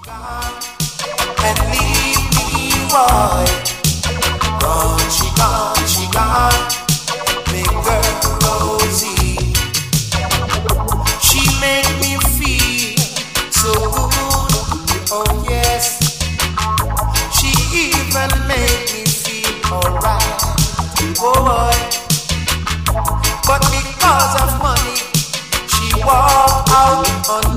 And leave me, boy. Gone, she gone. Big girl Rosie. She made me feel so good. Oh yes. She even made me feel alright. Oh boy. But because of money, she walked out on